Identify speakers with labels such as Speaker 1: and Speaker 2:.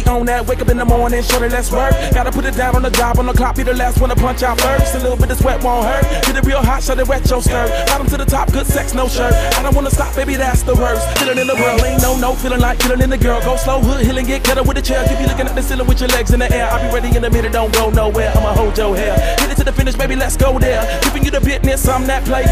Speaker 1: be on that. Wake up in the morning, shorty, let's work. Gotta put it down on the job, on the clock, be the last one to punch out first. A little bit of sweat won't hurt. Get it real hot, shut it wet your skirt. Bottom to the top, good sex, no shirt. I don't wanna stop, baby, that's the worst. Feeling in the world, ain't no, feeling like killing in the girl. Go slow, hood, healing, get cut with a chair. You be looking at the ceiling with your legs in the air. I'll be ready in a minute, don't go nowhere. I'ma hold your hair. Hit it to the finish, baby, let's go there. Giving you the business, I'm that player.